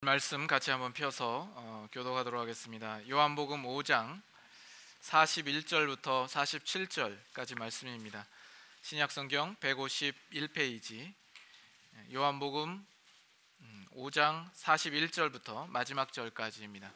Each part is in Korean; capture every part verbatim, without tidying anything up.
말씀 같이 한번 펴서 어, 교독하도록 하겠습니다. 요한복음 오 장 사십일 절부터 사십칠 절까지 말씀입니다. 신약성경 백오십일 페이지 요한복음 오 장 사십일 절부터 마지막 절까지입니다.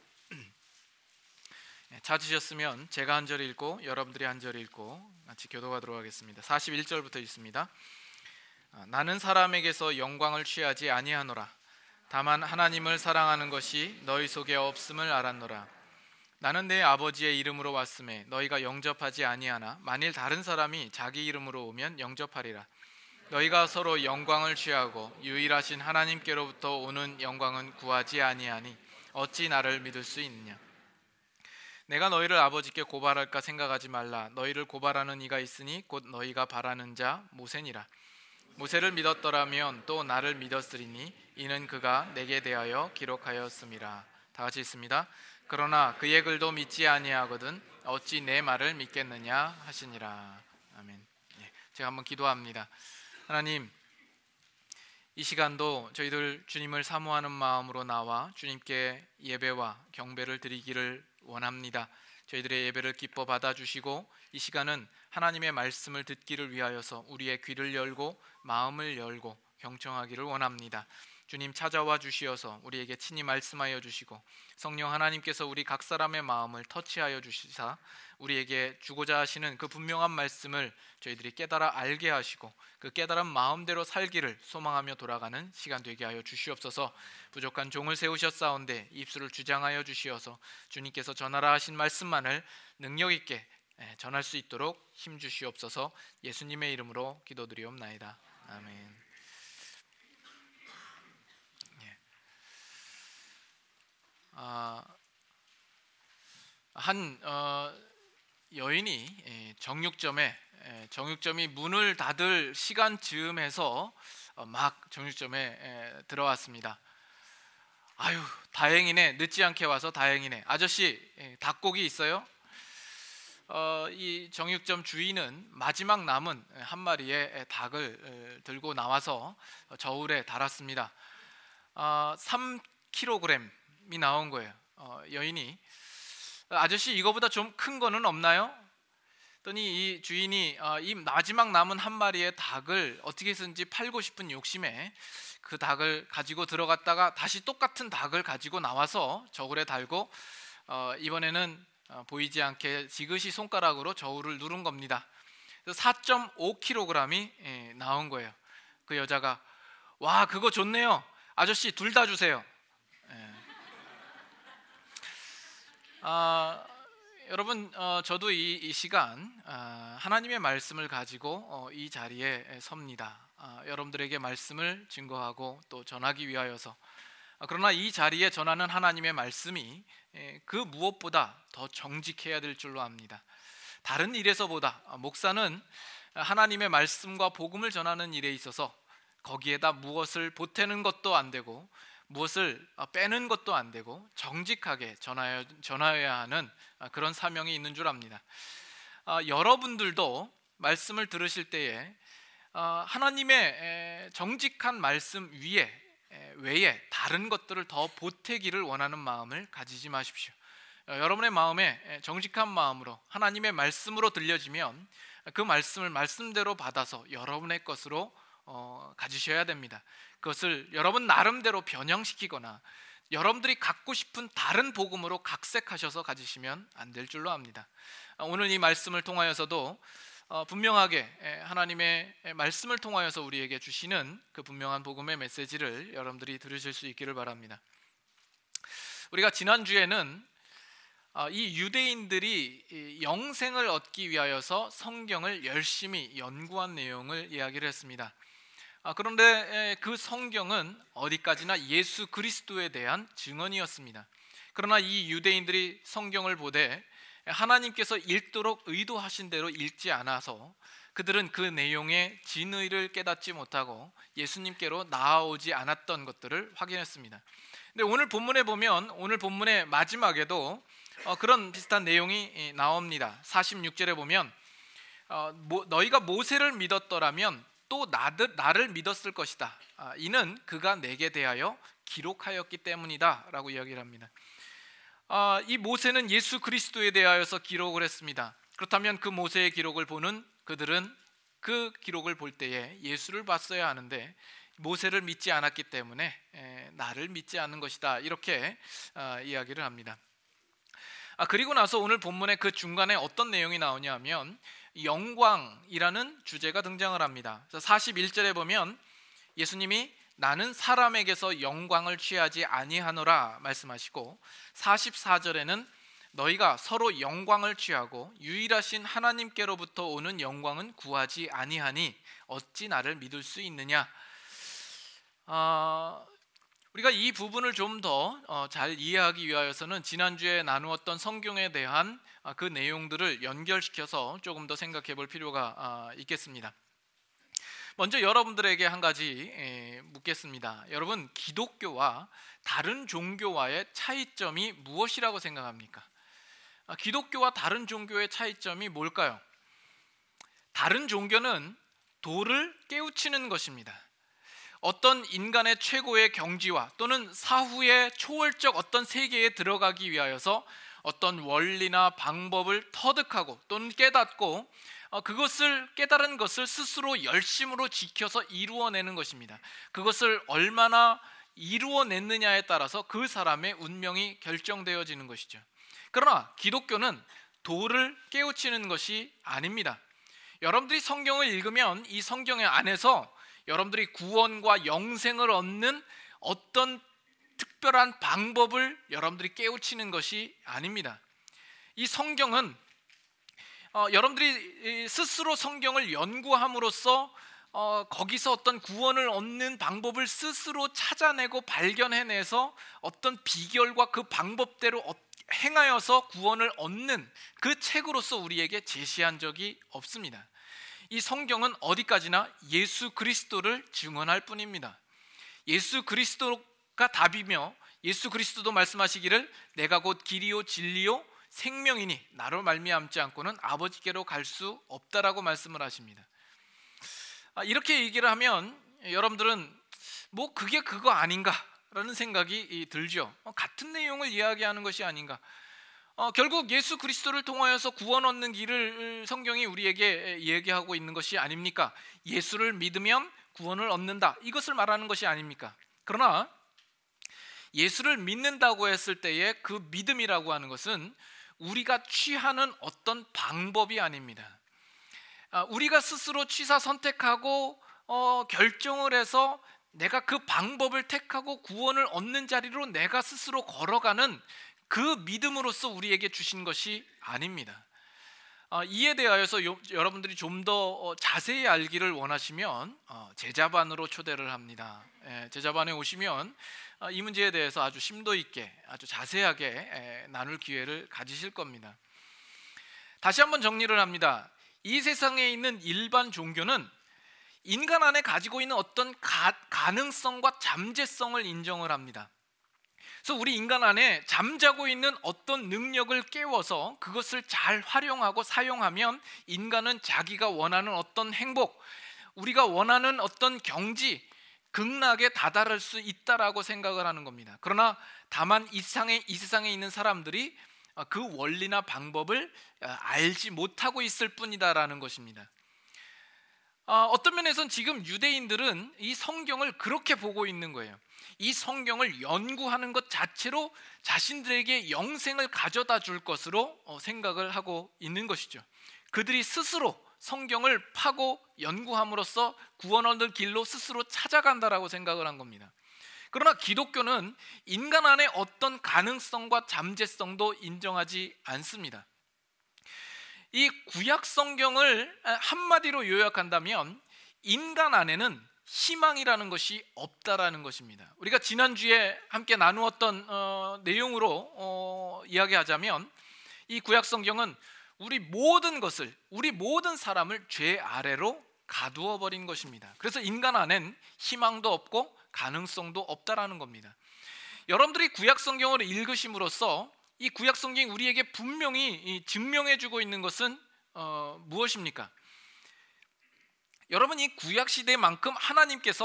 찾으셨으면 제가 한 절 읽고 여러분들이 한 절 읽고 같이 교독하도록 하겠습니다. 사십일 절부터 읽습니다. 나는 사람에게서 영광을 취하지 아니하노라. 다만 하나님을 사랑하는 것이 너희 속에 없음을 알았노라. 나는 내 아버지의 이름으로 왔음에 너희가 영접하지 아니하나 만일 다른 사람이 자기 이름으로 오면 영접하리라. 너희가 서로 영광을 취하고 유일하신 하나님께로부터 오는 영광은 구하지 아니하니 어찌 나를 믿을 수 있느냐. 내가 너희를 아버지께 고발할까 생각하지 말라. 너희를 고발하는 이가 있으니 곧 너희가 바라는 자 모세니라. 모세를 믿었더라면 또 나를 믿었으리니 이는 그가 내게 대하여 기록하였음이라. 다 같이 읽습니다. 그러나 그의 글도 믿지 아니하거든 어찌 내 말을 믿겠느냐 하시니라. 아멘. 예, 제가 한번 기도합니다. 하나님, 이 시간도 저희들 주님을 사모하는 마음으로 나와 주님께 예배와 경배를 드리기를 원합니다. 저희들의 예배를 기뻐 받아주시고 이 시간은 하나님의 말씀을 듣기를 위하여서 우리의 귀를 열고 마음을 열고 경청하기를 원합니다. 주님 찾아와 주시어서 우리에게 친히 말씀하여 주시고 성령 하나님께서 우리 각 사람의 마음을 터치하여 주시사 우리에게 주고자 하시는 그 분명한 말씀을 저희들이 깨달아 알게 하시고 그 깨달은 마음대로 살기를 소망하며 돌아가는 시간 되게 하여 주시옵소서. 부족한 종을 세우셨사온데 입술을 주장하여 주시어서 주님께서 전하라 하신 말씀만을 능력 있게 전할 수 있도록 힘 주시옵소서. 예수님의 이름으로 기도드리옵나이다. 아멘. 예. 아, 한 어, 여인이 정육점에 정육점이 문을 닫을 시간 즈음해서 막 정육점에 들어왔습니다. 아유, 다행이네. 늦지 않게 와서 다행이네. 아저씨, 닭고기 있어요? 어, 이 정육점 주인은 마지막 남은 한 마리의 닭을 들고 나와서 저울에 달았습니다. 어, 삼 킬로그램이 나온 거예요. 어, 여인이 아저씨 이거보다 좀 큰 거는 없나요? 그랬더니 이 주인이 어, 이 마지막 남은 한 마리의 닭을 어떻게 해서든지 팔고 싶은 욕심에 그 닭을 가지고 들어갔다가 다시 똑같은 닭을 가지고 나와서 저울에 달고 어, 이번에는 어, 보이지 않게 지그시 손가락으로 저울을 누른 겁니다. 사 점 오 킬로그램이 예, 나온 거예요. 그 여자가 와 그거 좋네요. 아저씨 둘 다 주세요. 예. 아, 여러분 어, 저도 이, 이 시간 어, 하나님의 말씀을 가지고 어, 이 자리에 섭니다. 어, 여러분들에게 말씀을 증거하고 또 전하기 위하여서 어, 그러나 이 자리에 전하는 하나님의 말씀이 예, 그 무엇보다 더 정직해야 될 줄로 압니다. 다른 일에서보다 목사는 하나님의 말씀과 복음을 전하는 일에 있어서 거기에다 무엇을 보태는 것도 안 되고 무엇을 빼는 것도 안 되고 정직하게 전하여, 전하여야 하는 그런 사명이 있는 줄 압니다. 어, 여러분들도 말씀을 들으실 때에 어, 하나님의 정직한 말씀 위에 외에 다른 것들을 더 보태기를 원하는 마음을 가지지 마십시오. 어, 여러분의 마음에 정직한 마음으로 하나님의 말씀으로 들려지면 그 말씀을 말씀대로 받아서 여러분의 것으로 어, 가지셔야 됩니다. 그것을 여러분 나름대로 변형시키거나 여러분들이 갖고 싶은 다른 복음으로 각색하셔서 가지시면 안 될 줄로 압니다. 어, 오늘 이 말씀을 통하여서도 어, 분명하게 하나님의 말씀을 통하여서 우리에게 주시는 그 분명한 복음의 메시지를 여러분들이 들으실 수 있기를 바랍니다. 우리가 지난주에는 어, 이 유대인들이 영생을 얻기 위하여서 성경을 열심히 연구한 내용을 이야기를 했습니다. 아, 그런데 그 성경은 어디까지나 예수 그리스도에 대한 증언이었습니다. 그러나 이 유대인들이 성경을 보되 하나님께서 읽도록 의도하신 대로 읽지 않아서 그들은 그 내용의 진의를 깨닫지 못하고 예수님께로 나아오지 않았던 것들을 확인했습니다. 근데 오늘 본문에 보면 오늘 본문의 마지막에도 어, 그런 비슷한 내용이 나옵니다. 사십육 절에 보면 어, 모, 너희가 모세를 믿었더라면 또 나들, 나를 믿었을 것이다. 아, 이는 그가 내게 대하여 기록하였기 때문이다라고 이야기를 합니다. 아, 이 모세는 예수 그리스도에 대하여서 기록을 했습니다. 그렇다면 그 모세의 기록을 보는 그들은 그 기록을 볼 때에 예수를 봤어야 하는데 모세를 믿지 않았기 때문에 에, 나를 믿지 않는 것이다, 이렇게 아, 이야기를 합니다. 아, 그리고 나서 오늘 본문의 그 중간에 어떤 내용이 나오냐 하면 영광이라는 주제가 등장을 합니다. 그래서 사십일 절에 보면 예수님이 나는 사람에게서 영광을 취하지 아니하노라 말씀하시고, 사십사 절에는 너희가 서로 영광을 취하고 유일하신 하나님께로부터 오는 영광은 구하지 아니하니 어찌 나를 믿을 수 있느냐. 어, 우리가 이 부분을 좀 더 잘 이해하기 위하여서는 지난주에 나누었던 성경에 대한 그 내용들을 연결시켜서 조금 더 생각해 볼 필요가 있겠습니다. 먼저 여러분들에게 한 가지 묻겠습니다. 여러분, 기독교와 다른 종교와의 차이점이 무엇이라고 생각합니까? 기독교와 다른 종교의 차이점이 뭘까요? 다른 종교는 도를 깨우치는 것입니다. 어떤 인간의 최고의 경지와 또는 사후의 초월적 어떤 세계에 들어가기 위하여서 어떤 원리나 방법을 터득하고 또는 깨닫고 그것을 깨달은 것을 스스로 열심으로 지켜서 이루어내는 것입니다. 그것을 얼마나 이루어냈느냐에 따라서 그 사람의 운명이 결정되어지는 것이죠. 그러나 기독교는 도를 깨우치는 것이 아닙니다. 여러분들이 성경을 읽으면 이 성경의 안에서 여러분들이 구원과 영생을 얻는 어떤 특별한 방법을 여러분들이 깨우치는 것이 아닙니다. 이 성경은 어, 여러분들이 스스로 성경을 연구함으로써 어, 거기서 어떤 구원을 얻는 방법을 스스로 찾아내고 발견해내서 어떤 비결과 그 방법대로 어, 행하여서 구원을 얻는 그 책으로서 우리에게 제시한 적이 없습니다. 이 성경은 어디까지나 예수 그리스도를 증언할 뿐입니다. 예수 그리스도가 답이며 예수 그리스도도 말씀하시기를 내가 곧 길이요 진리요 생명이니 나로 말미암지 않고는 아버지께로 갈 수 없다라고 말씀을 하십니다. 이렇게 얘기를 하면 여러분들은 뭐 그게 그거 아닌가라는 생각이 들죠. 같은 내용을 이야기하는 것이 아닌가. 어, 결국 예수 그리스도를 통하여서 구원 얻는 길을 성경이 우리에게 얘기하고 있는 것이 아닙니까? 예수를 믿으면 구원을 얻는다, 이것을 말하는 것이 아닙니까? 그러나 예수를 믿는다고 했을 때의 그 믿음이라고 하는 것은 우리가 취하는 어떤 방법이 아닙니다. 아, 우리가 스스로 취사 선택하고 어, 결정을 해서 내가 그 방법을 택하고 구원을 얻는 자리로 내가 스스로 걸어가는 그 믿음으로써 우리에게 주신 것이 아닙니다. 어, 이에 대하여서 요, 여러분들이 좀 더 자세히 알기를 원하시면 어, 제자반으로 초대를 합니다. 예, 제자반에 오시면 어, 이 문제에 대해서 아주 심도 있게 아주 자세하게 에, 나눌 기회를 가지실 겁니다. 다시 한번 정리를 합니다. 이 세상에 있는 일반 종교는 인간 안에 가지고 있는 어떤 가, 가능성과 잠재성을 인정을 합니다. 그래서 우리 인간 안에 잠자고 있는 어떤 능력을 깨워서 그것을 잘 활용하고 사용하면 인간은 자기가 원하는 어떤 행복, 우리가 원하는 어떤 경지, 극락에 다다를 수 있다라고 생각을 하는 겁니다. 그러나 다만 이 세상에, 이 세상에 있는 사람들이 그 원리나 방법을 알지 못하고 있을 뿐이다라는 것입니다. 어떤 면에서는 지금 유대인들은 이 성경을 그렇게 보고 있는 거예요. 이 성경을 연구하는 것 자체로 자신들에게 영생을 가져다 줄 것으로 생각을 하고 있는 것이죠. 그들이 스스로 성경을 파고 연구함으로써 구원 얻는 길로 스스로 찾아간다라고 생각을 한 겁니다. 그러나 기독교는 인간 안에 어떤 가능성과 잠재성도 인정하지 않습니다. 이 구약 성경을 한마디로 요약한다면 인간 안에는 희망이라는 것이 없다라는 것입니다. 우리가 지난주에 함께 나누었던 어, 내용으로 어, 이야기하자면 이 구약 성경은 우리 모든 것을, 우리 모든 사람을 죄 아래로 가두어 버린 것입니다. 그래서 인간 안엔 희망도 없고 가능성도 없다라는 겁니다. 여러분들이 구약 성경을 읽으심으로써 이 구약 성경이 우리에게 분명히 증명해주고 있는 것은 어, 무엇입니까? 여러분, 이 구약 시대만큼 하나님께서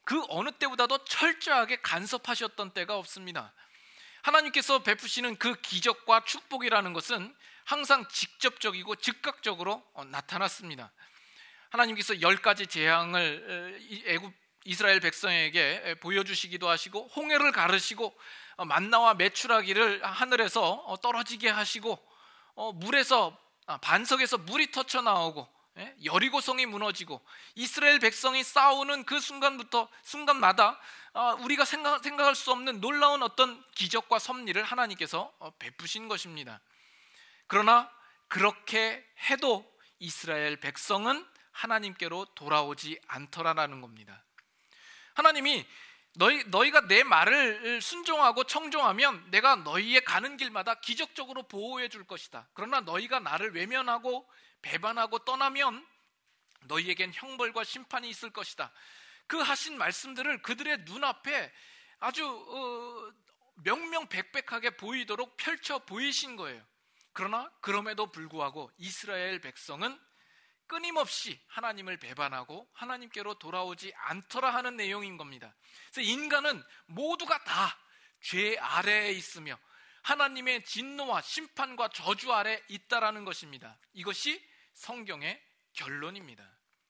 그 어느 때보다도 철저하게 간섭하셨던 때가 없습니다. 하나님께서 베푸시는 그 기적과 축복이라는 것은 항상 직접적이고 즉각적으로 나타났습니다. 하나님께서 열 가지 재앙을 애굽 이스라엘 백성에게 보여주시기도 하시고, 홍해를 가르시고 만나와 메추라기를 하늘에서 떨어지게 하시고, 물에서 반석에서 물이 터쳐 나오고, 여리고성이 무너지고, 이스라엘 백성이 싸우는 그 순간부터 순간마다 우리가 생각, 생각할 수 없는 놀라운 어떤 기적과 섭리를 하나님께서 베푸신 것입니다. 그러나 그렇게 해도 이스라엘 백성은 하나님께로 돌아오지 않더라라는 겁니다. 하나님이 너희, 너희가 내 말을 순종하고 청종하면 내가 너희의 가는 길마다 기적적으로 보호해 줄 것이다. 그러나 너희가 나를 외면하고 배반하고 떠나면 너희에겐 형벌과 심판이 있을 것이다. 그 하신 말씀들을 그들의 눈앞에 아주 어, 명명백백하게 보이도록 펼쳐 보이신 거예요. 그러나 그럼에도 불구하고 이스라엘 백성은 끊임없이 하나님을 배반하고 하나님께로 돌아오지 않더라 하는 내용인 겁니다. 그래서 인간은 모두가 다 죄 아래에 있으며 하나님의 진노와 심판과 저주 아래 있다라는 것입니다. 이것이 성경의 결론입니다.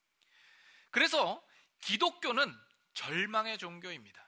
그래서 기독교는 절망의 종교입니다.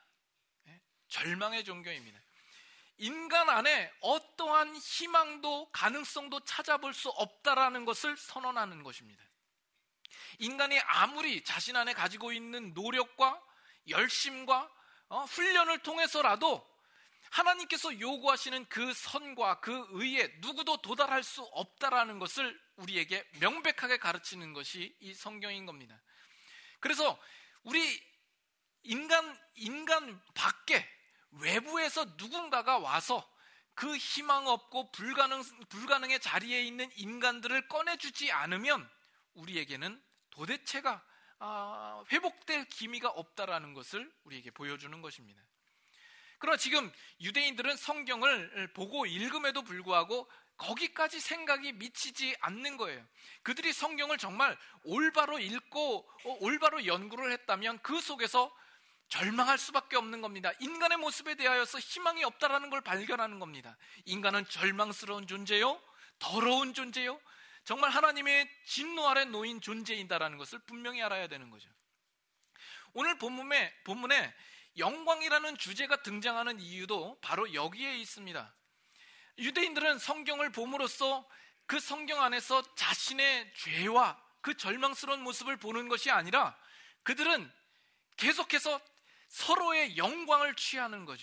절망의 종교입니다. 인간 안에 어떠한 희망도 가능성도 찾아볼 수 없다라는 것을 선언하는 것입니다. 인간이 아무리 자신 안에 가지고 있는 노력과 열심과 어, 훈련을 통해서라도 하나님께서 요구하시는 그 선과 그 의에 누구도 도달할 수 없다라는 것을 우리에게 명백하게 가르치는 것이 이 성경인 겁니다. 그래서 우리 인간, 인간 밖에 외부에서 누군가가 와서 그 희망 없고 불가능, 불가능의 자리에 있는 인간들을 꺼내주지 않으면 우리에게는 도대체가 아, 회복될 기미가 없다라는 것을 우리에게 보여주는 것입니다. 그러나 지금 유대인들은 성경을 보고 읽음에도 불구하고 거기까지 생각이 미치지 않는 거예요. 그들이 성경을 정말 올바로 읽고 어, 올바로 연구를 했다면 그 속에서 절망할 수밖에 없는 겁니다. 인간의 모습에 대하여서 희망이 없다라는 걸 발견하는 겁니다. 인간은 절망스러운 존재요, 더러운 존재요, 정말 하나님의 진노 아래 놓인 존재이다라는 것을 분명히 알아야 되는 거죠. 오늘 본문에, 본문에 영광이라는 주제가 등장하는 이유도 바로 여기에 있습니다. 유대인들은 성경을 봄으로써 그 성경 안에서 자신의 죄와 그 절망스러운 모습을 보는 것이 아니라 그들은 계속해서 서로의 영광을 취하는 거죠.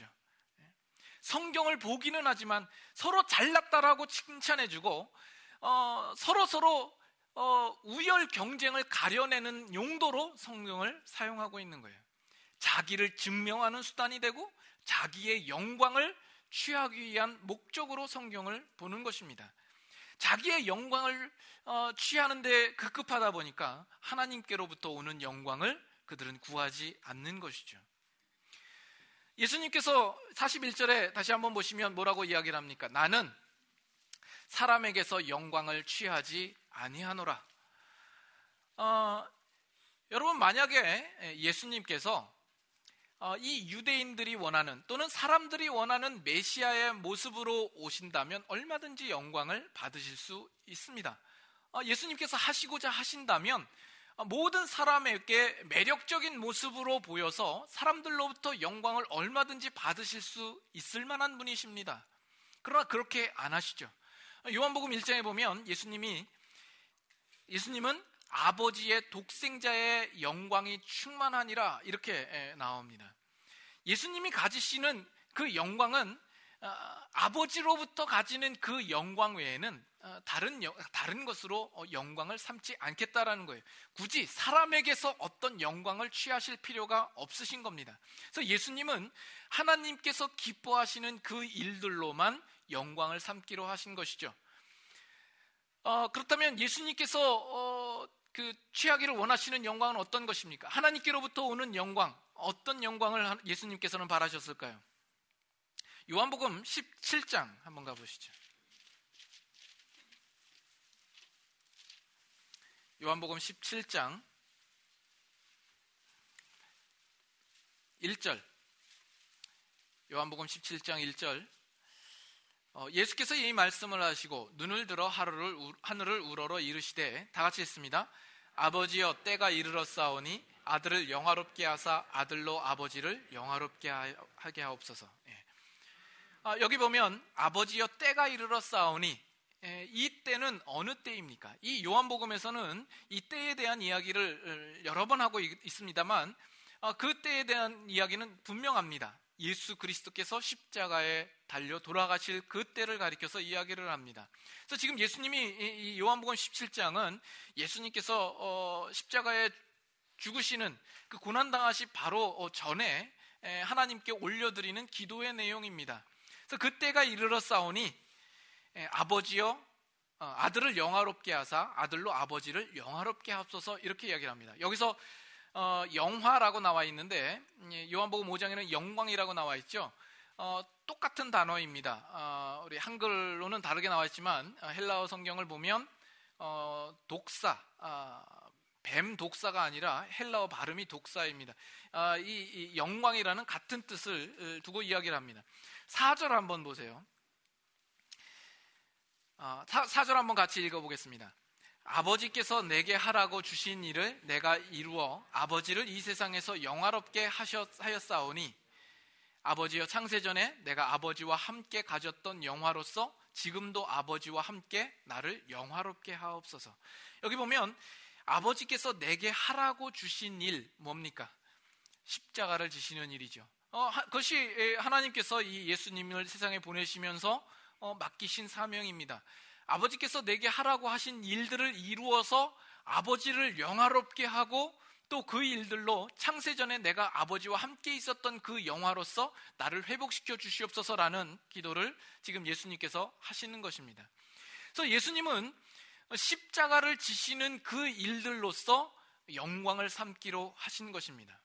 성경을 보기는 하지만 서로 잘났다라고 칭찬해주고 어, 서로 서로 어, 우열 경쟁을 가려내는 용도로 성경을 사용하고 있는 거예요. 자기를 증명하는 수단이 되고 자기의 영광을 취하기 위한 목적으로 성경을 보는 것입니다. 자기의 영광을 어, 취하는 데 급급하다 보니까 하나님께로부터 오는 영광을 그들은 구하지 않는 것이죠. 예수님께서 사십일 절에 다시 한번 보시면 뭐라고 이야기를 합니까? 나는 사람에게서 영광을 취하지 아니하노라. 어, 여러분, 만약에 예수님께서 어, 이 유대인들이 원하는 또는 사람들이 원하는 메시아의 모습으로 오신다면 얼마든지 영광을 받으실 수 있습니다. 어, 예수님께서 하시고자 하신다면 어, 모든 사람에게 매력적인 모습으로 보여서 사람들로부터 영광을 얼마든지 받으실 수 있을 만한 분이십니다. 그러나 그렇게 안 하시죠. 요한복음 일 장에 보면 예수님이 예수님은 아버지의 독생자의 영광이 충만하니라 이렇게 나옵니다. 예수님이 가지시는 그 영광은 아버지로부터 가지는 그 영광 외에는 다른, 다른 것으로 영광을 삼지 않겠다라는 거예요. 굳이 사람에게서 어떤 영광을 취하실 필요가 없으신 겁니다. 그래서 예수님은 하나님께서 기뻐하시는 그 일들로만 영광을 삼기로 하신 것이죠. 어, 그렇다면 예수님께서 어, 그 취하기를 원하시는 영광은 어떤 것입니까? 하나님께로부터 오는 영광, 어떤 영광을 예수님께서는 바라셨을까요? 요한복음 십칠 장 한번 가보시죠. 요한복음 십칠 장 일 절, 요한복음 십칠 장 일 절, 어, 예수께서 이 말씀을 하시고 눈을 들어 하늘을, 하늘을 우러러 이르시되, 다 같이 했습니다. 아버지여, 때가 이르렀사오니 아들을 영화롭게 하사 아들로 아버지를 영화롭게 하게 하옵소서. 예. 아, 여기 보면 아버지여, 때가 이르렀사오니, 예, 이 때는 어느 때입니까? 이 요한복음에서는 이 때에 대한 이야기를 여러 번 하고 있습니다만, 아, 그 때에 대한 이야기는 분명합니다. 예수 그리스도께서 십자가에 달려 돌아가실 그 때를 가리켜서 이야기를 합니다. 그래서 지금 예수님이, 이 요한복음 십칠 장은 예수님께서 어, 십자가에 죽으시는 그 고난당하시 바로 전에 하나님께 올려드리는 기도의 내용입니다. 그래서 그때가 이르렀사오니 아버지여, 아들을 영화롭게 하사 아들로 아버지를 영화롭게 하옵소서, 이렇게 이야기를 합니다. 여기서 어, 영화라고 나와 있는데 요한복음 오 장에는 영광이라고 나와 있죠. 어, 똑같은 단어입니다. 어, 우리 한글로는 다르게 나와 있지만 헬라어 성경을 보면 어, 독사, 어, 뱀 독사가 아니라 헬라어 발음이 독사입니다. 어, 이, 이 영광이라는 같은 뜻을 두고 이야기를 합니다. 사 절 한번 보세요. 어, 사 절 한번 같이 읽어보겠습니다. 아버지께서 내게 하라고 주신 일을 내가 이루어 아버지를 이 세상에서 영화롭게 하였사오니 아버지여, 창세전에 내가 아버지와 함께 가졌던 영화로서 지금도 아버지와 함께 나를 영화롭게 하옵소서. 여기 보면 아버지께서 내게 하라고 주신 일, 뭡니까? 십자가를 지시는 일이죠. 어, 그것이 하나님께서 이 예수님을 세상에 보내시면서 어, 맡기신 사명입니다. 아버지께서 내게 하라고 하신 일들을 이루어서 아버지를 영화롭게 하고 또 그 일들로 창세전에 내가 아버지와 함께 있었던 그 영화로서 나를 회복시켜 주시옵소서라는 기도를 지금 예수님께서 하시는 것입니다. 그래서 예수님은 십자가를 지시는 그 일들로서 영광을 삼기로 하신 것입니다.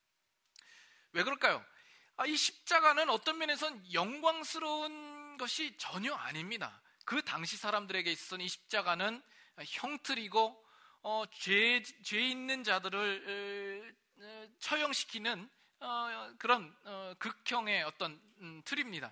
왜 그럴까요? 이 십자가는 어떤 면에서는 영광스러운 것이 전혀 아닙니다. 그 당시 사람들에게 있어서는 이 십자가는 형틀이고 어, 죄, 죄 있는 자들을 에, 처형시키는 어, 그런 어, 극형의 어떤 음, 틀입니다.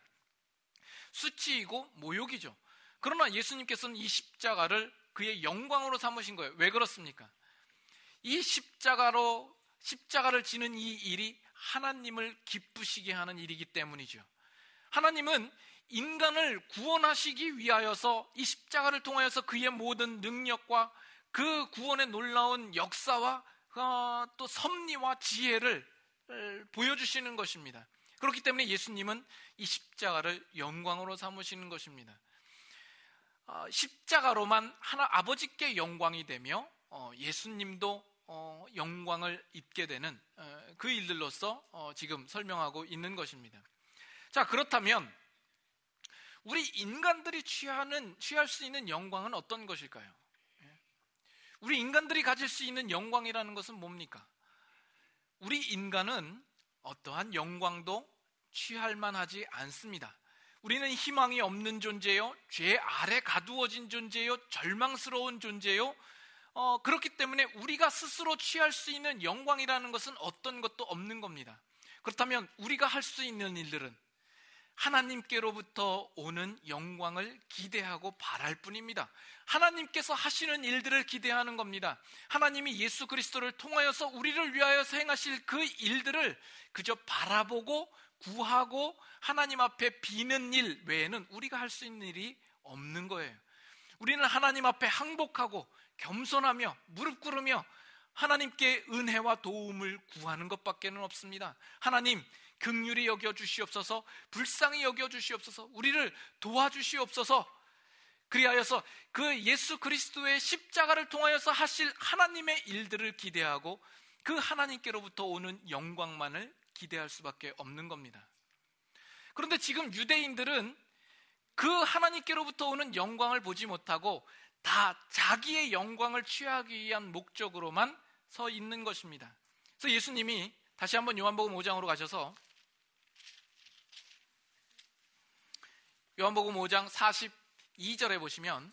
수치이고 모욕이죠. 그러나 예수님께서는 이 십자가를 그의 영광으로 삼으신 거예요. 왜 그렇습니까? 이 십자가로 십자가를 지는 이 일이 하나님을 기쁘시게 하는 일이기 때문이죠. 하나님은 인간을 구원하시기 위하여서 이 십자가를 통하여서 그의 모든 능력과 그 구원의 놀라운 역사와 어, 또 섭리와 지혜를 보여주시는 것입니다. 그렇기 때문에 예수님은 이 십자가를 영광으로 삼으시는 것입니다. 어, 십자가로만 하나 아버지께 영광이 되며 어, 예수님도 어, 영광을 입게 되는 어, 그 일들로서 어, 지금 설명하고 있는 것입니다. 자, 그렇다면 우리 인간들이 취하는, 취할 수 있는 영광은 어떤 것일까요? 우리 인간들이 가질 수 있는 영광이라는 것은 뭡니까? 우리 인간은 어떠한 영광도 취할 만하지 않습니다. 우리는 희망이 없는 존재요, 죄 아래 가두어진 존재요, 절망스러운 존재요. 어, 그렇기 때문에 우리가 스스로 취할 수 있는 영광이라는 것은 어떤 것도 없는 겁니다. 그렇다면 우리가 할 수 있는 일들은 하나님께로부터 오는 영광을 기대하고 바랄 뿐입니다. 하나님께서 하시는 일들을 기대하는 겁니다. 하나님이 예수 그리스도를 통하여서 우리를 위하여 행하실 그 일들을 그저 바라보고 구하고 하나님 앞에 비는 일 외에는 우리가 할 수 있는 일이 없는 거예요. 우리는 하나님 앞에 항복하고 겸손하며 무릎 꿇으며 하나님께 은혜와 도움을 구하는 것밖에는 없습니다. 하나님, 긍휼히 여겨 주시옵소서, 불쌍히 여겨 주시옵소서, 우리를 도와주시옵소서. 그리하여서 그 예수 그리스도의 십자가를 통하여서 하실 하나님의 일들을 기대하고 그 하나님께로부터 오는 영광만을 기대할 수밖에 없는 겁니다. 그런데 지금 유대인들은 그 하나님께로부터 오는 영광을 보지 못하고 다 자기의 영광을 취하기 위한 목적으로만 서 있는 것입니다. 그래서 예수님이 다시 한번 요한복음 오 장으로 가셔서 요한복음 오 장 사십이 절에 보시면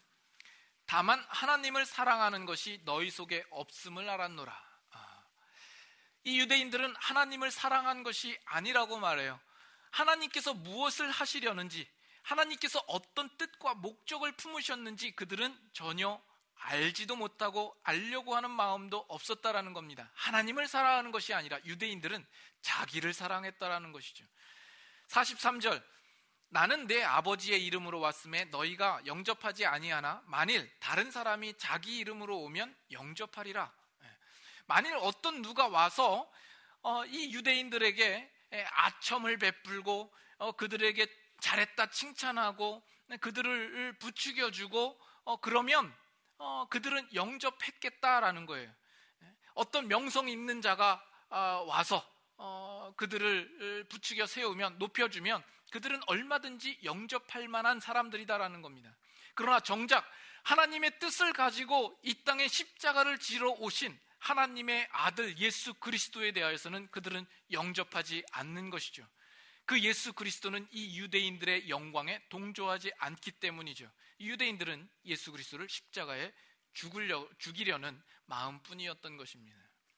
다만 하나님을 사랑하는 것이 너희 속에 없음을 알았노라. 아, 이 유대인들은 하나님을 사랑한 것이 아니라고 말해요. 하나님께서 무엇을 하시려는지, 하나님께서 어떤 뜻과 목적을 품으셨는지 그들은 전혀 알지도 못하고 알려고 하는 마음도 없었다라는 겁니다. 하나님을 사랑하는 것이 아니라 유대인들은 자기를 사랑했다라는 것이죠. 사십삼 절, 나는 내 아버지의 이름으로 왔음에 너희가 영접하지 아니하나 만일 다른 사람이 자기 이름으로 오면 영접하리라. 만일 어떤 누가 와서 어, 이 유대인들에게 아첨을 베풀고 어, 그들에게 잘했다 칭찬하고 그들을 부추겨주고 어, 그러면 어, 그들은 영접했겠다라는 거예요. 어떤 명성 있는 자가 어, 와서 어, 그들을 부추겨 세우면, 높여주면 그들은 얼마든지 영접할 만한 사람들이다라는 겁니다. 그러나 정작 하나님의 뜻을 가지고 이 땅에 십자가를 지러 오신 하나님의 아들 예수 그리스도에 대하여서는 그들은 영접하지 않는 것이죠. 그 예수 그리스도는 이 유대인들의 영광에 동조하지 않기 때문이죠. 유대인들은 예수 그리스도를 십자가에 죽으려, 죽이려는 마음뿐이었던 것입니다.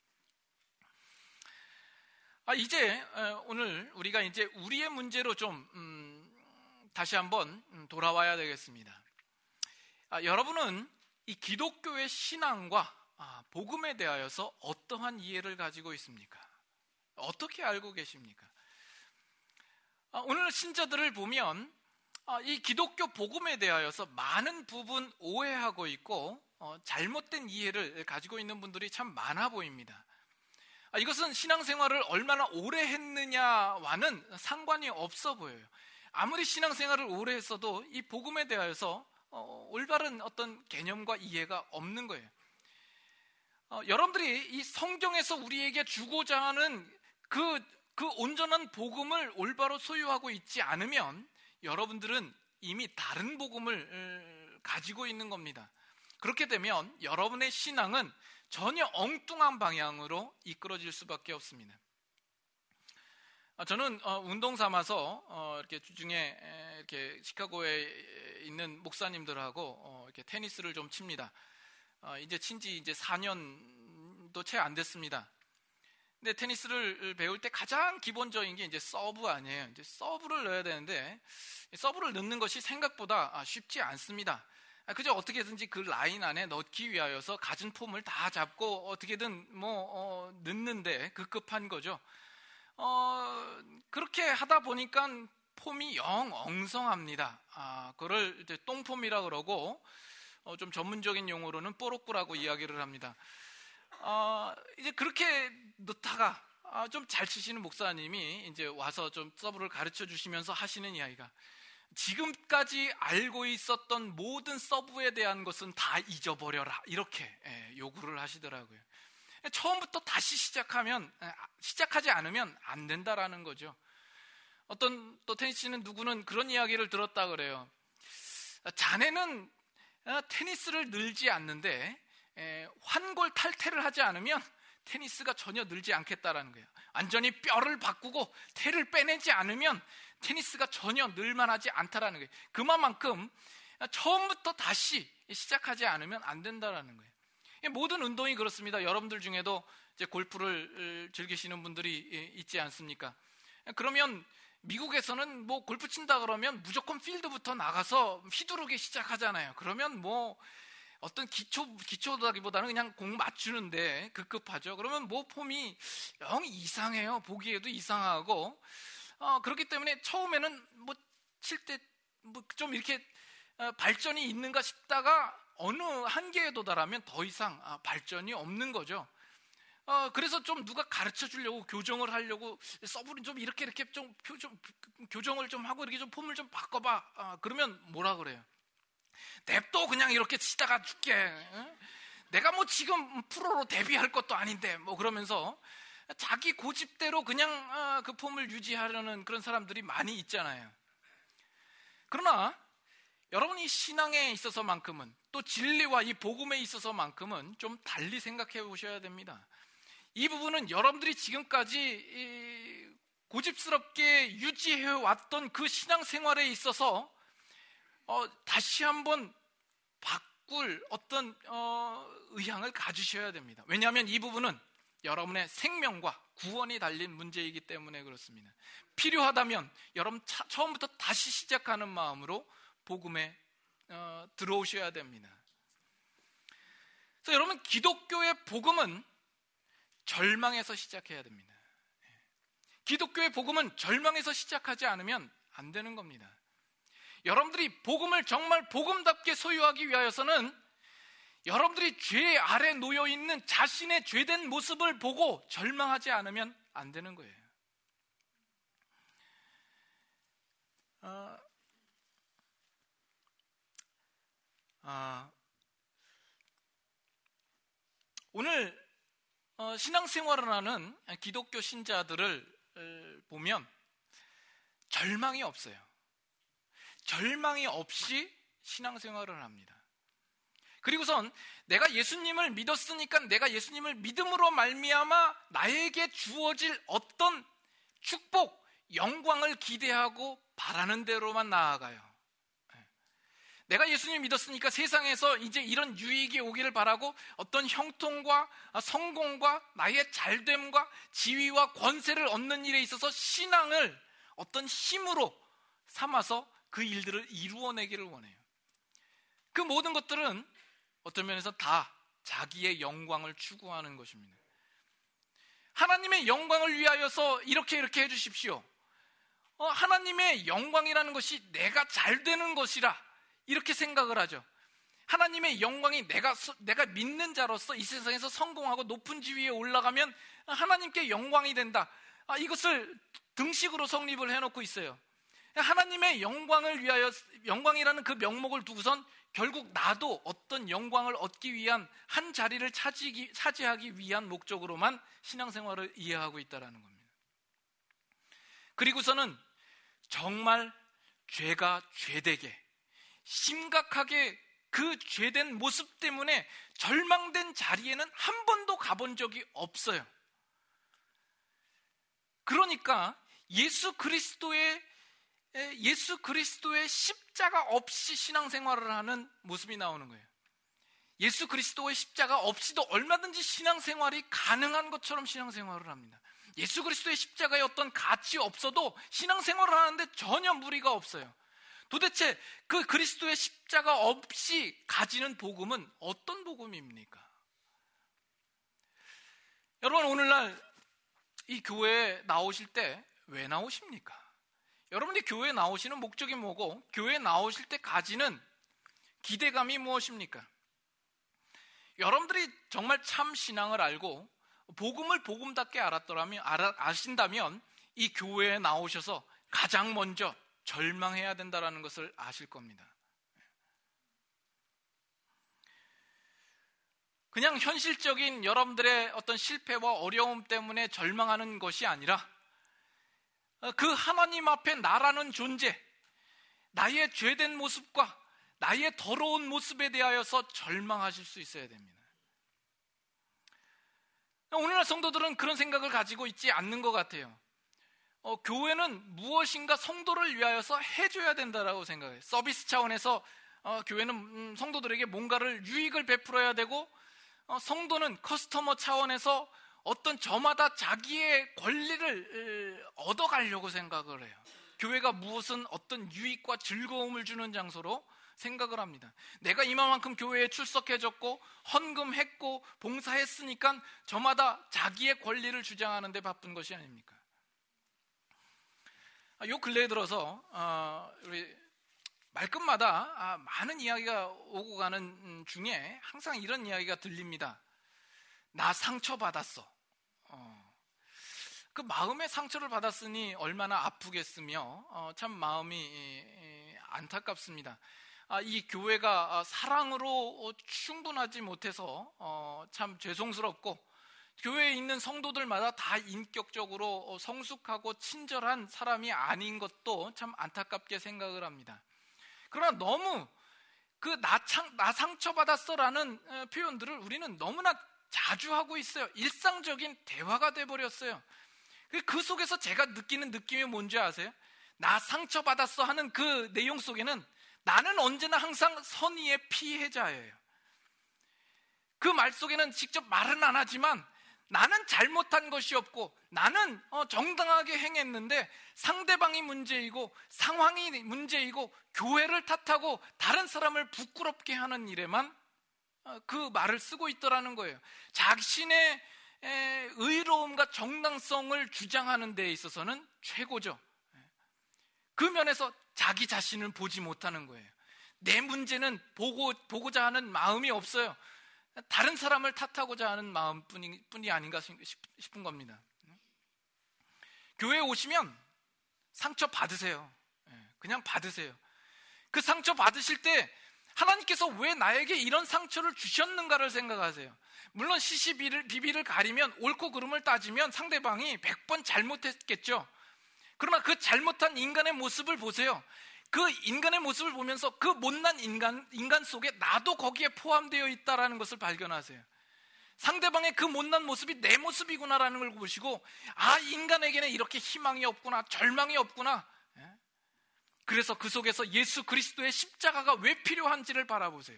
아, 이제 오늘 우리가 이제 우리의 문제로 좀 음, 다시 한번 돌아와야 되겠습니다. 아, 여러분은 이 기독교의 신앙과 아, 복음에 대하여서 어떠한 이해를 가지고 있습니까? 어떻게 알고 계십니까? 아, 오늘 신자들을 보면 아, 이 기독교 복음에 대하여서 많은 부분 오해하고 있고 어, 잘못된 이해를 가지고 있는 분들이 참 많아 보입니다. 아, 이것은 신앙생활을 얼마나 오래 했느냐와는 상관이 없어 보여요. 아무리 신앙생활을 오래 했어도 이 복음에 대하여서 어, 올바른 어떤 개념과 이해가 없는 거예요. 어, 여러분들이 이 성경에서 우리에게 주고자 하는 그, 그 온전한 복음을 올바로 소유하고 있지 않으면 여러분들은 이미 다른 복음을 가지고 있는 겁니다. 그렇게 되면 여러분의 신앙은 전혀 엉뚱한 방향으로 이끌어질 수밖에 없습니다. 저는 운동 삼아서 이렇게 주중에 이렇게 시카고에 있는 목사님들하고 이렇게 테니스를 좀 칩니다. 이제 친지 이제 사 년도 채 안 됐습니다. 근데 테니스를 배울 때 가장 기본적인 게 이제 서브 아니에요. 이제 서브를 넣어야 되는데 서브를 넣는 것이 생각보다 쉽지 않습니다. 그저 어떻게든지 그 라인 안에 넣기 위하여서 갖은 폼을 다 잡고 어떻게든 뭐 어, 넣는데 급급한 거죠. 어, 그렇게 하다 보니까 폼이 영 엉성합니다. 아, 그걸 이제 똥폼이라 그러고 어, 좀 전문적인 용어로는 뽀록꾸라고 이야기를 합니다. 어, 이제 그렇게 넣다가 아, 좀 잘 치시는 목사님이 이제 와서 좀 서브를 가르쳐 주시면서 하시는 이야기가, 지금까지 알고 있었던 모든 서브에 대한 것은 다 잊어버려라, 이렇게 예, 요구를 하시더라고요. 처음부터 다시 시작하면 시작하지 않으면 안 된다라는 거죠. 어떤 또 테니스 치는 누구는 그런 이야기를 들었다 그래요. 자네는 테니스를 늘지 않는데 환골탈태를 하지 않으면 테니스가 전혀 늘지 않겠다라는 거예요. 완전히 뼈를 바꾸고 태를 빼내지 않으면 테니스가 전혀 늘만하지 않다라는 거예요. 그만큼 처음부터 다시 시작하지 않으면 안 된다라는 거예요. 모든 운동이 그렇습니다. 여러분들 중에도 이제 골프를 즐기시는 분들이 있지 않습니까? 그러면 미국에서는 뭐 골프 친다 그러면 무조건 필드부터 나가서 휘두르게 시작하잖아요. 그러면 뭐 어떤 기초, 기초다기보다는 그냥 공 맞추는데 급급하죠. 그러면 뭐 폼이 영 이상해요. 보기에도 이상하고. 어, 그렇기 때문에 처음에는 뭐 칠 때 뭐 좀 이렇게 어, 발전이 있는가 싶다가 어느 한계에 도달하면 더 이상 아, 발전이 없는 거죠. 어, 그래서 좀 누가 가르쳐 주려고 교정을 하려고 서브를 좀 이렇게 이렇게 좀, 표, 좀 교정을 좀 하고 이렇게 좀 폼을 좀 바꿔봐. 아, 그러면 뭐라 그래요? 냅둬 그냥 이렇게 치다가 죽게. 응? 내가 뭐 지금 프로로 데뷔할 것도 아닌데 뭐 그러면서 자기 고집대로 그냥 어, 그 폼을 유지하려는 그런 사람들이 많이 있잖아요. 그러나 여러분이 신앙에 있어서만큼은, 또 진리와 이 복음에 있어서만큼은 좀 달리 생각해 보셔야 됩니다. 이 부분은 여러분들이 지금까지 고집스럽게 유지해 왔던 그 신앙생활에 있어서 어, 다시 한번 바꿀 어떤 어, 의향을 가지셔야 됩니다. 왜냐하면 이 부분은 여러분의 생명과 구원이 달린 문제이기 때문에 그렇습니다. 필요하다면 여러분 차, 처음부터 다시 시작하는 마음으로 복음에 어, 들어오셔야 됩니다. 그래서 여러분, 기독교의 복음은 절망에서 시작해야 됩니다. 기독교의 복음은 절망에서 시작하지 않으면 안 되는 겁니다. 여러분들이 복음을 정말 복음답게 소유하기 위하여서는 여러분들이 죄 아래 놓여있는 자신의 죄된 모습을 보고 절망하지 않으면 안 되는 거예요. 어, 아, 오늘 어, 신앙생활을 하는 기독교 신자들을 보면 절망이 없어요. 절망이 없이 신앙생활을 합니다. 그리고선 내가 예수님을 믿었으니까 내가 예수님을 믿음으로 말미암아 나에게 주어질 어떤 축복, 영광을 기대하고 바라는 대로만 나아가요. 내가 예수님 믿었으니까 세상에서 이제 이런 유익이 오기를 바라고 어떤 형통과 성공과 나의 잘됨과 지위와 권세를 얻는 일에 있어서 신앙을 어떤 힘으로 삼아서 그 일들을 이루어내기를 원해요. 그 모든 것들은 어떤 면에서 다 자기의 영광을 추구하는 것입니다. 하나님의 영광을 위하여서 이렇게 이렇게 해주십시오. 어, 하나님의 영광이라는 것이 내가 잘 되는 것이라 이렇게 생각을 하죠. 하나님의 영광이 내가, 내가 믿는 자로서 이 세상에서 성공하고 높은 지위에 올라가면 하나님께 영광이 된다. 아, 이것을 등식으로 성립을 해놓고 있어요. 하나님의 영광을 위하여, 영광이라는 그 명목을 두고선 결국 나도 어떤 영광을 얻기 위한 한 자리를 차지기, 차지하기 위한 목적으로만 신앙생활을 이해하고 있다는 겁니다. 그리고서는 정말 죄가 죄되게 심각하게 그 죄된 모습 때문에 절망된 자리에는 한 번도 가본 적이 없어요. 그러니까 예수 그리스도의 예수 그리스도의 십자가 없이 신앙생활을 하는 모습이 나오는 거예요. 예수 그리스도의 십자가 없이도 얼마든지 신앙생활이 가능한 것처럼 신앙생활을 합니다. 예수 그리스도의 십자가에 어떤 가치 없어도 신앙생활을 하는데 전혀 무리가 없어요. 도대체 그 그리스도의 십자가 없이 가지는 복음은 어떤 복음입니까? 여러분, 오늘날 이 교회에 나오실 때 왜 나오십니까? 여러분들이 교회에 나오시는 목적이 뭐고 교회에 나오실 때 가지는 기대감이 무엇입니까? 여러분들이 정말 참 신앙을 알고 복음을 복음답게 알았더라면, 알아, 아신다면 이 교회에 나오셔서 가장 먼저 절망해야 된다는 것을 아실 겁니다. 그냥 현실적인 여러분들의 어떤 실패와 어려움 때문에 절망하는 것이 아니라 그 하나님 앞에 나라는 존재, 나의 죄된 모습과 나의 더러운 모습에 대하여서 절망하실 수 있어야 됩니다. 오늘날 성도들은 그런 생각을 가지고 있지 않는 것 같아요. 어, 교회는 무엇인가 성도를 위하여서 해줘야 된다라고 생각해요. 서비스 차원에서 어, 교회는 음, 성도들에게 뭔가를 유익을 베풀어야 되고 어, 성도는 커스터머 차원에서 어떤 저마다 자기의 권리를 에, 얻어가려고 생각을 해요. 교회가 무엇은 어떤 유익과 즐거움을 주는 장소로 생각을 합니다. 내가 이만큼 교회에 출석해줬고 헌금했고 봉사했으니까 저마다 자기의 권리를 주장하는 데 바쁜 것이 아닙니까? 요 근래에 들어서 어, 우리 말끝마다 아, 많은 이야기가 오고 가는 중에 항상 이런 이야기가 들립니다. 나 상처받았어. 어, 그 마음의 상처를 받았으니 얼마나 아프겠으며 어, 참 마음이 이, 이, 안타깝습니다. 아, 이 교회가 사랑으로 충분하지 못해서 어, 참 죄송스럽고 교회에 있는 성도들마다 다 인격적으로 성숙하고 친절한 사람이 아닌 것도 참 안타깝게 생각을 합니다. 그러나 너무 그 나, 나 상처받았어라는 표현들을 우리는 너무나 자주 하고 있어요. 일상적인 대화가 돼버렸어요. 그 속에서 제가 느끼는 느낌이 뭔지 아세요? 나 상처받았어 하는 그 내용 속에는 나는 언제나 항상 선의의 피해자예요. 그 말 속에는 직접 말은 안 하지만 나는 잘못한 것이 없고 나는 정당하게 행했는데 상대방이 문제이고 상황이 문제이고 교회를 탓하고 다른 사람을 부끄럽게 하는 일에만 그 말을 쓰고 있더라는 거예요. 자신의 의로움과 정당성을 주장하는 데 있어서는 최고죠. 그 면에서 자기 자신을 보지 못하는 거예요. 내 문제는 보고, 보고자 하는 마음이 없어요. 다른 사람을 탓하고자 하는 마음뿐이 뿐이 아닌가 싶은 겁니다. 교회에 오시면 상처 받으세요. 그냥 받으세요. 그 상처 받으실 때 하나님께서 왜 나에게 이런 상처를 주셨는가를 생각하세요. 물론 시시비비를 가리면 옳고 그름을 따지면 상대방이 백 번 잘못했겠죠. 그러나 그 잘못한 인간의 모습을 보세요. 그 인간의 모습을 보면서 그 못난 인간, 인간 속에 나도 거기에 포함되어 있다는 것을 발견하세요. 상대방의 그 못난 모습이 내 모습이구나라는 걸 보시고, 아, 인간에게는 이렇게 희망이 없구나, 절망이 없구나. 그래서 그 속에서 예수 그리스도의 십자가가 왜 필요한지를 바라보세요.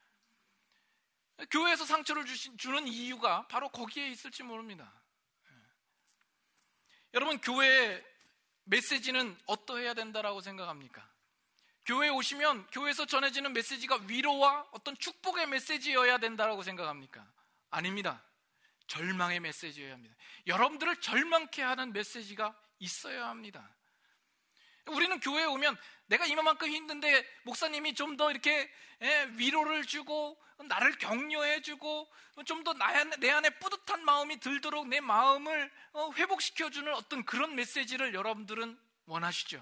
교회에서 상처를 주신, 주는 이유가 바로 거기에 있을지 모릅니다. 여러분, 교회의 메시지는 어떠해야 된다라고 생각합니까? 교회에 오시면 교회에서 전해지는 메시지가 위로와 어떤 축복의 메시지여야 된다고 생각합니까? 아닙니다. 절망의 메시지여야 합니다. 여러분들을 절망케 하는 메시지가 있어야 합니다. 우리는 교회에 오면 내가 이만큼 힘든데 목사님이 좀 더 이렇게 위로를 주고 나를 격려해주고 좀 더 내 안에 뿌듯한 마음이 들도록 내 마음을 회복시켜주는 어떤 그런 메시지를 여러분들은 원하시죠.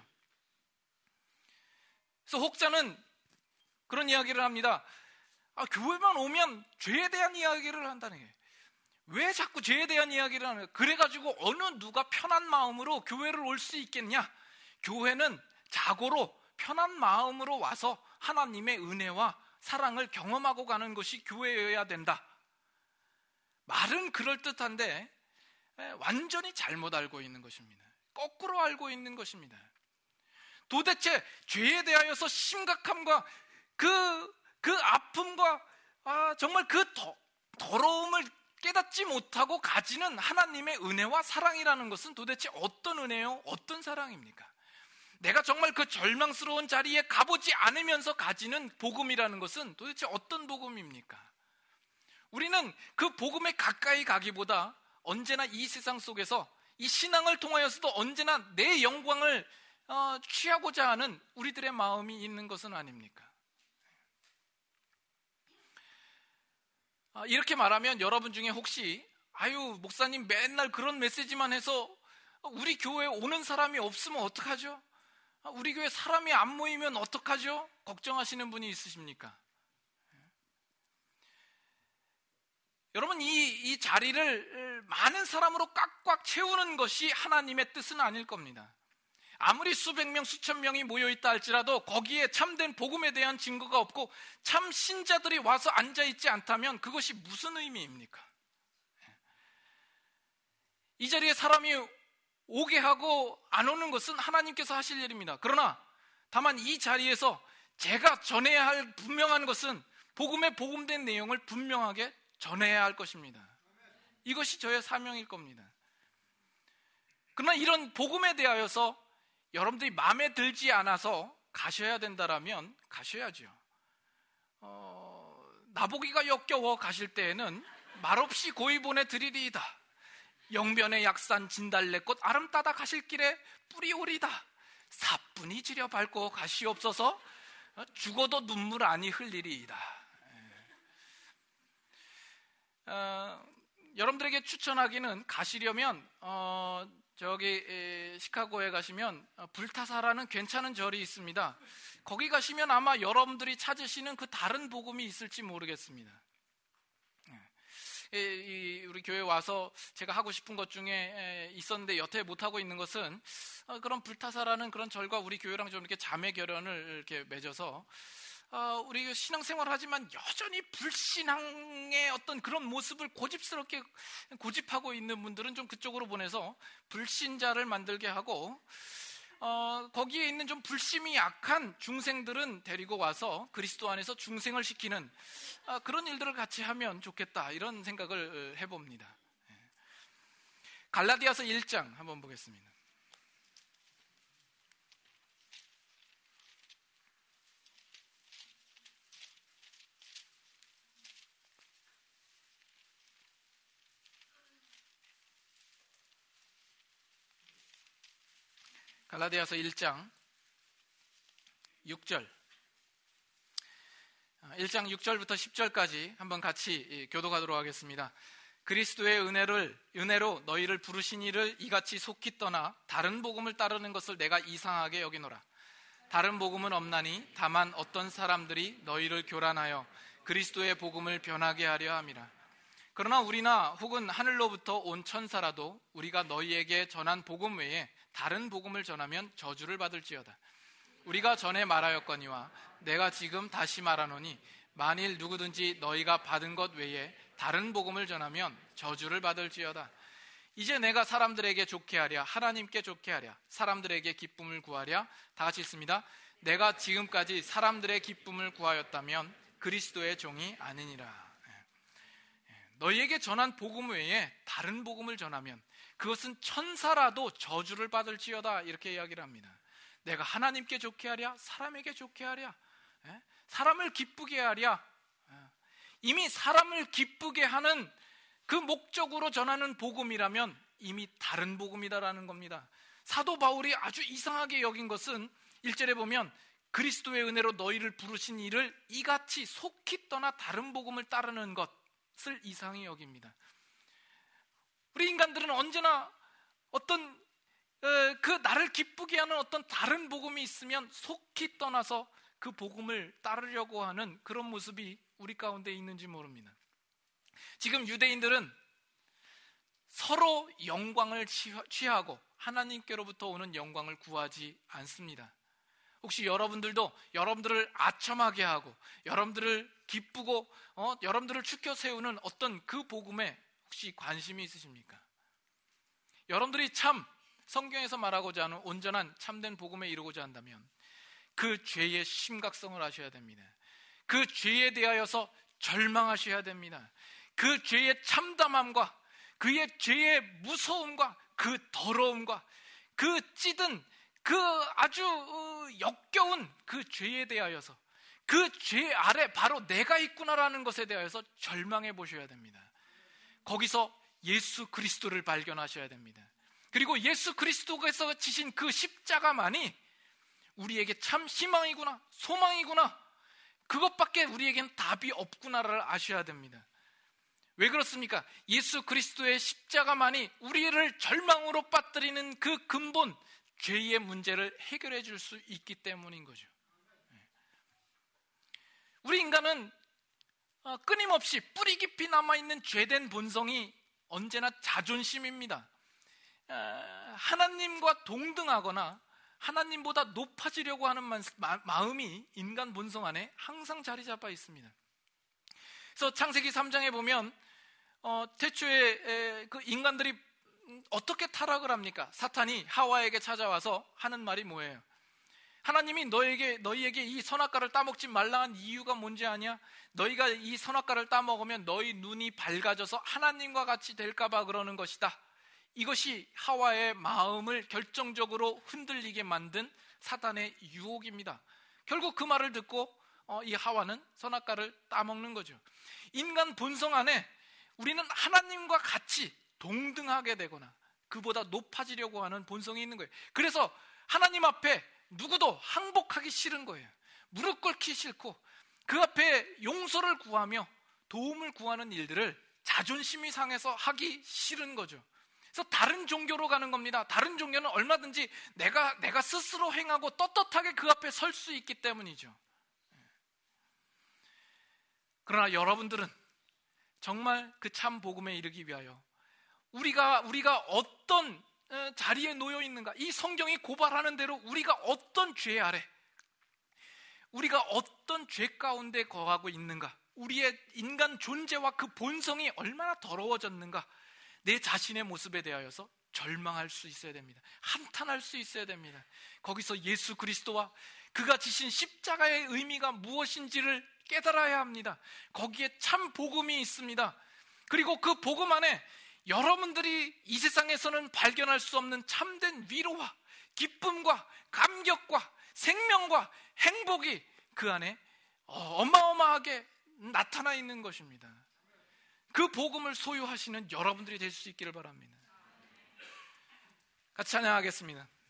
그래서 혹자는 그런 이야기를 합니다. 아, 교회만 오면 죄에 대한 이야기를 한다는 게, 왜 자꾸 죄에 대한 이야기를 하는 거예요? 그래가지고 어느 누가 편한 마음으로 교회를 올 수 있겠냐? 교회는 자고로 편한 마음으로 와서 하나님의 은혜와 사랑을 경험하고 가는 것이 교회여야 된다. 말은 그럴듯한데 완전히 잘못 알고 있는 것입니다. 거꾸로 알고 있는 것입니다. 도대체 죄에 대하여서 심각함과 그, 그 아픔과 아, 정말 그 더, 더러움을 깨닫지 못하고 가지는 하나님의 은혜와 사랑이라는 것은 도대체 어떤 은혜요? 어떤 사랑입니까? 내가 정말 그 절망스러운 자리에 가보지 않으면서 가지는 복음이라는 것은 도대체 어떤 복음입니까? 우리는 그 복음에 가까이 가기보다 언제나 이 세상 속에서 이 신앙을 통하여서도 언제나 내 영광을 어, 취하고자 하는 우리들의 마음이 있는 것은 아닙니까? 아, 이렇게 말하면 여러분 중에 혹시 아유 목사님 맨날 그런 메시지만 해서 우리 교회에 오는 사람이 없으면 어떡하죠? 우리 교회 사람이 안 모이면 어떡하죠? 걱정하시는 분이 있으십니까? 여러분, 이, 이 자리를 많은 사람으로 꽉꽉 채우는 것이 하나님의 뜻은 아닐 겁니다. 아무리 수백 명, 수천 명이 모여있다 할지라도 거기에 참된 복음에 대한 증거가 없고 참 신자들이 와서 앉아있지 않다면 그것이 무슨 의미입니까? 이 자리에 사람이 오게 하고 안 오는 것은 하나님께서 하실 일입니다. 그러나 다만 이 자리에서 제가 전해야 할 분명한 것은 복음에 복음된 내용을 분명하게 전해야 할 것입니다. 이것이 저의 사명일 겁니다. 그러나 이런 복음에 대하여서 여러분들이 마음에 들지 않아서 가셔야 된다라면 가셔야죠. 어, 나보기가 역겨워 가실 때에는 말없이 고이 보내드리리이다. 영변의 약산 진달래꽃 아름 따다 가실 길에 뿌리 오리다. 사뿐히 지려 밟고 가시옵소서. 죽어도 눈물 아니 흘리리이다. 어, 여러분들에게 추천하기는 가시려면 어, 저기 에, 시카고에 가시면 어, 불타사라는 괜찮은 절이 있습니다. 거기 가시면 아마 여러분들이 찾으시는 그 다른 복음이 있을지 모르겠습니다. 에, 이, 우리 교회 와서 제가 하고 싶은 것 중에 에, 있었는데 여태 못하고 있는 것은 어, 그런 불타사라는 그런 절과 우리 교회랑 좀 이렇게 자매 결연을 이렇게 맺어서 어, 우리 신앙생활을 하지만 여전히 불신앙의 어떤 그런 모습을 고집스럽게 고집하고 있는 분들은 좀 그쪽으로 보내서 불신자를 만들게 하고 어, 거기에 있는 좀 불심이 약한 중생들은 데리고 와서 그리스도 안에서 중생을 시키는 어, 그런 일들을 같이 하면 좋겠다 이런 생각을 해봅니다. 갈라디아서 일 장 한번 보겠습니다. 갈라디아서 일 장 육 절, 일 장 육 절부터 십 절까지 한번 같이 교독하도록 하겠습니다. 그리스도의 은혜를, 은혜로 너희를 부르신 이를 이같이 속히 떠나 다른 복음을 따르는 것을 내가 이상하게 여기노라. 다른 복음은 없나니 다만 어떤 사람들이 너희를 교란하여 그리스도의 복음을 변하게 하려 함이라. 그러나 우리나 혹은 하늘로부터 온 천사라도 우리가 너희에게 전한 복음 외에 다른 복음을 전하면 저주를 받을지어다. 우리가 전에 말하였거니와 내가 지금 다시 말하노니 만일 누구든지 너희가 받은 것 외에 다른 복음을 전하면 저주를 받을지어다. 이제 내가 사람들에게 좋게 하랴 하나님께 좋게 하랴 사람들에게 기쁨을 구하랴. 다 같이 읽습니다. 내가 지금까지 사람들의 기쁨을 구하였다면 그리스도의 종이 아니니라. 너희에게 전한 복음 외에 다른 복음을 전하면 그것은 천사라도 저주를 받을지어다. 이렇게 이야기를 합니다. 내가 하나님께 좋게 하랴 사람에게 좋게 하랴 사람을 기쁘게 하랴. 이미 사람을 기쁘게 하는 그 목적으로 전하는 복음이라면 이미 다른 복음이다라는 겁니다. 사도 바울이 아주 이상하게 여긴 것은 일 절에 보면 그리스도의 은혜로 너희를 부르신 이를 이같이 속히 떠나 다른 복음을 따르는 것을 이상히 여깁니다. 우리 인간들은 언제나 어떤 그 나를 기쁘게 하는 어떤 다른 복음이 있으면 속히 떠나서 그 복음을 따르려고 하는 그런 모습이 우리 가운데 있는지 모릅니다. 지금 유대인들은 서로 영광을 취하고 하나님께로부터 오는 영광을 구하지 않습니다. 혹시 여러분들도 여러분들을 아첨하게 하고 여러분들을 기쁘고 어, 여러분들을 추켜 세우는 어떤 그 복음에 혹시 관심이 있으십니까? 여러분들이 참 성경에서 말하고자 하는 온전한 참된 복음에 이루고자 한다면 그 죄의 심각성을 아셔야 됩니다. 그 죄에 대하여서 절망하셔야 됩니다. 그 죄의 참담함과 그의 죄의 무서움과 그 더러움과 그 찌든 그 아주 역겨운 그 죄에 대하여서 그 죄 아래 바로 내가 있구나라는 것에 대하여서 절망해 보셔야 됩니다. 거기서 예수 그리스도를 발견하셔야 됩니다. 그리고 예수 그리스도께서 지신 그 십자가만이 우리에게 참 희망이구나, 소망이구나, 그것밖에 우리에겐 답이 없구나를 아셔야 됩니다. 왜 그렇습니까? 예수 그리스도의 십자가만이 우리를 절망으로 빠뜨리는 그 근본 죄의 문제를 해결해 줄 수 있기 때문인 거죠. 우리 인간은 끊임없이 뿌리 깊이 남아있는 죄된 본성이 언제나 자존심입니다. 하나님과 동등하거나 하나님보다 높아지려고 하는 마음이 인간 본성 안에 항상 자리 잡아 있습니다. 그래서 창세기 삼 장에 보면 어, 태초에 그 인간들이 어떻게 타락을 합니까? 사탄이 하와에게 찾아와서 하는 말이 뭐예요? 하나님이 너에게, 너희에게 이 선악과를 따먹지 말라 한 이유가 뭔지 아냐? 너희가 이 선악과를 따먹으면 너희 눈이 밝아져서 하나님과 같이 될까 봐 그러는 것이다. 이것이 하와의 마음을 결정적으로 흔들리게 만든 사탄의 유혹입니다. 결국 그 말을 듣고 어, 이 하와는 선악과를 따먹는 거죠. 인간 본성 안에 우리는 하나님과 같이 동등하게 되거나 그보다 높아지려고 하는 본성이 있는 거예요. 그래서 하나님 앞에 누구도 항복하기 싫은 거예요. 무릎 꿇기 싫고 그 앞에 용서를 구하며 도움을 구하는 일들을 자존심이 상해서 하기 싫은 거죠. 그래서 다른 종교로 가는 겁니다. 다른 종교는 얼마든지 내가, 내가 스스로 행하고 떳떳하게 그 앞에 설 수 있기 때문이죠. 그러나 여러분들은 정말 그 참 복음에 이르기 위하여 우리가, 우리가 어떤 자리에 놓여 있는가, 이 성경이 고발하는 대로 우리가 어떤 죄 아래, 우리가 어떤 죄 가운데 거하고 있는가, 우리의 인간 존재와 그 본성이 얼마나 더러워졌는가, 내 자신의 모습에 대하여서 절망할 수 있어야 됩니다. 한탄할 수 있어야 됩니다. 거기서 예수 그리스도와 그가 지신 십자가의 의미가 무엇인지를 깨달아야 합니다. 거기에 참 복음이 있습니다. 그리고 그 복음 안에 여러분들이 이 세상에서는 발견할 수 없는 참된 위로와 기쁨과 감격과 생명과 행복이 그 안에 어마어마하게 나타나 있는 것입니다. 그 복음을 소유하시는 여러분들이 될 수 있기를 바랍니다. 같이 찬양하겠습니다.